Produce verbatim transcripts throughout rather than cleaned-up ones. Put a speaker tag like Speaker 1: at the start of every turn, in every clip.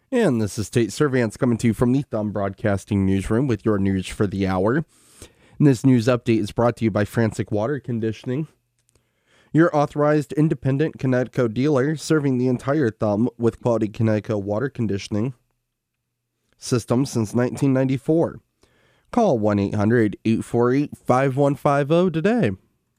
Speaker 1: And this is Tate Servants coming to you from the Thumb Broadcasting Newsroom with your news for the hour. And this news update is brought to you by Frantic Water Conditioning, your authorized independent Kinetico dealer serving the entire Thumb with quality Kinetico water conditioning systems since nineteen ninety-four. Call one eight hundred, eight four eight, five one five zero today.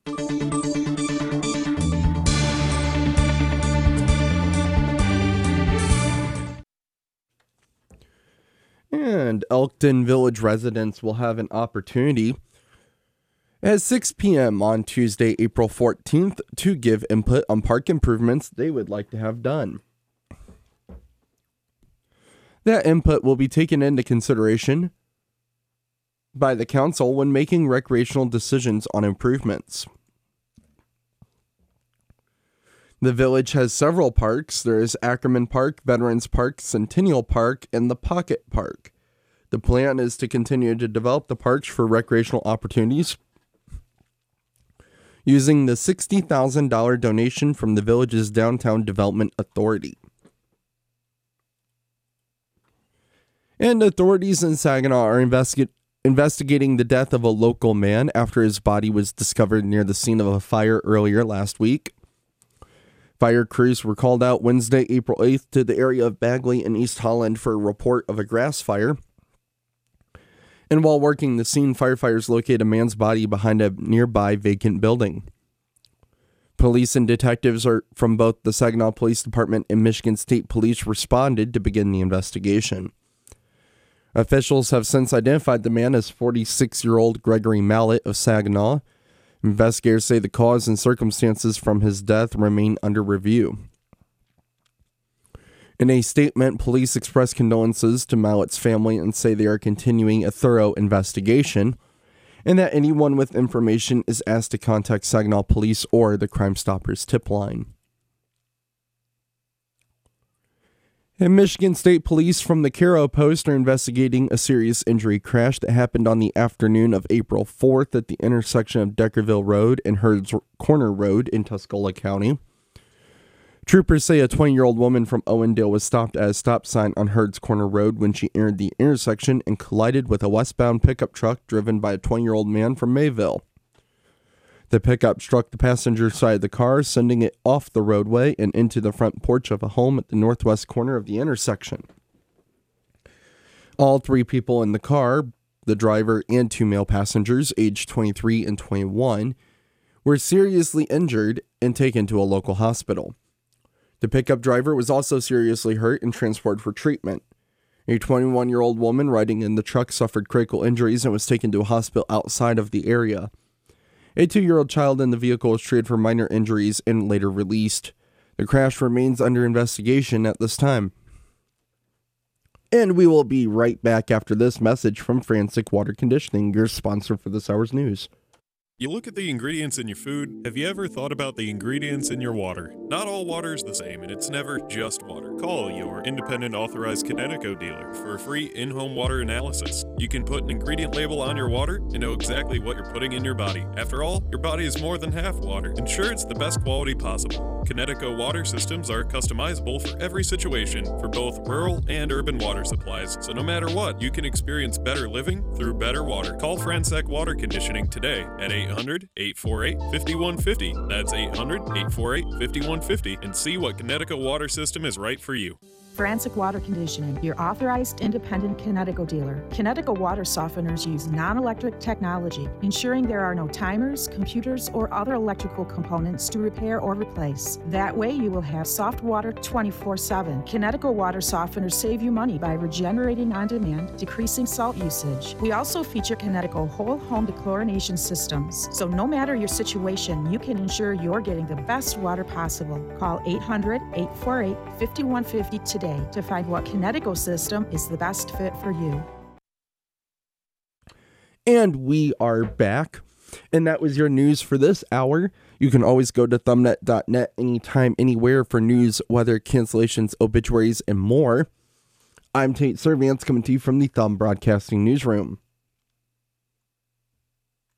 Speaker 1: And Elkton Village residents will have an opportunity at six p.m. on Tuesday, April fourteenth, to give input on park improvements they would like to have done. That input will be taken into consideration by the council when making recreational decisions on improvements. The village has several parks. There is Ackerman Park, Veterans Park, Centennial Park, and the Pocket Park. The plan is to continue to develop the parks for recreational opportunities using the sixty thousand dollars donation from the village's Downtown Development Authority. And authorities in Saginaw are investi- investigating the death of a local man after his body was discovered near the scene of a fire earlier last week. Fire crews were called out Wednesday, April eighth, to the area of Bagley in East Holland for a report of a grass fire. And while working the scene, firefighters located a man's body behind a nearby vacant building. Police and detectives are from both the Saginaw Police Department and Michigan State Police responded to begin the investigation. Officials have since identified the man as forty-six-year-old Gregory Mallet of Saginaw. Investigators say the cause and circumstances from his death remain under review. In a statement, police expressed condolences to Mallett's family and say they are continuing a thorough investigation, and that anyone with information is asked to contact Saginaw Police or the Crime Stoppers tip line. And Michigan State Police from the Caro Post are investigating a serious injury crash that happened on the afternoon of April fourth at the intersection of Deckerville Road and Herds Corner Road in Tuscola County. Troopers say a twenty-year-old woman from Owendale was stopped at a stop sign on Herds Corner Road when she entered the intersection and collided with a westbound pickup truck driven by a twenty-year-old man from Mayville. The pickup struck the passenger side of the car, sending it off the roadway and into the front porch of a home at the northwest corner of the intersection. All three people in the car, the driver and two male passengers, aged twenty-three and twenty-one, were seriously injured and taken to a local hospital. The pickup driver was also seriously hurt and transported for treatment. A twenty-one-year-old woman riding in the truck suffered critical injuries and was taken to a hospital outside of the area. A two-year-old child in the vehicle was treated for minor injuries and later released. The crash remains under investigation at this time. And we will be right back after this message from Frantic Water Conditioning, your sponsor for this hour's news.
Speaker 2: You look at the ingredients in your food. Have you ever thought about the ingredients in your water? Not all water is the same, and it's never just water. Call your independent authorized Kinetico dealer for a free in-home water analysis. You can put an ingredient label on your water and know exactly what you're putting in your body. After all, your body is more than half water. Ensure it's the best quality possible. Kinetico water systems are customizable for every situation for both rural and urban water supplies. So no matter what, you can experience better living through better water. Call Fransec Water Conditioning today at eight hundred, eight four eight, five one five zero. That's eight hundred, eight four eight, five one five zero and see what Kinetico water system is right for you.
Speaker 3: Frantic Water Conditioning, your authorized independent Kinetico dealer. Kinetico water softeners use non-electric technology, ensuring there are no timers, computers, or other electrical components to repair or replace. That way you will have soft water twenty-four seven. Kinetico water softeners save you money by regenerating on demand, decreasing salt usage. We also feature Kinetico whole home dechlorination systems, so no matter your situation, you can ensure you're getting the best water possible. Call eight hundred, eight four eight, five one five zero today to find what Kinetico system is the best fit for you.
Speaker 1: And we are back. And that was your news for this hour. You can always go to thumbnet dot net anytime, anywhere for news, weather, cancellations, obituaries, and more. I'm Tate Servants coming to you from the Thumb Broadcasting Newsroom.